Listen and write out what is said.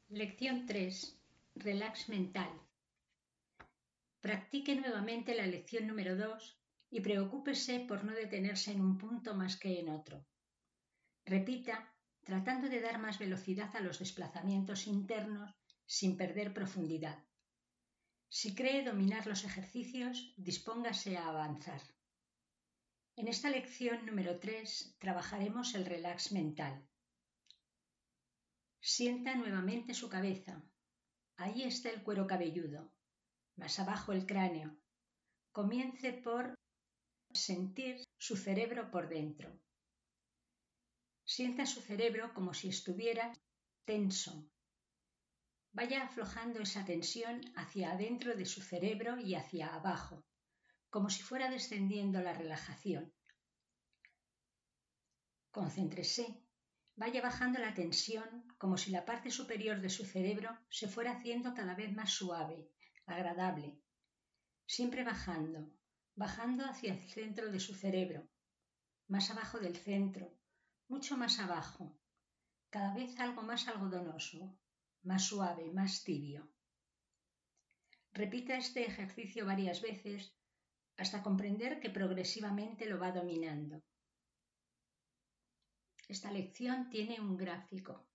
Lección 3. Relax mental. Practique nuevamente la lección número 2 y preocúpese por no detenerse en un punto más que en otro. Repita, tratando de dar más velocidad a los desplazamientos internos sin perder profundidad. Si cree dominar los ejercicios, dispóngase a avanzar. En esta lección número 3 trabajaremos el relax mental. Sienta nuevamente su cabeza. Ahí está el cuero cabelludo. Más abajo el cráneo. Comience por sentir su cerebro por dentro. Sienta su cerebro como si estuviera tenso. Vaya aflojando esa tensión hacia adentro de su cerebro y hacia abajo, como si fuera descendiendo la relajación. Concéntrese. Vaya bajando la tensión como si la parte superior de su cerebro se fuera haciendo cada vez más suave, agradable. Siempre bajando hacia el centro de su cerebro, más abajo del centro, mucho más abajo, cada vez algo más algodonoso, más suave, más tibio. Repita este ejercicio varias veces hasta comprender que progresivamente lo va dominando. Esta lección tiene un gráfico.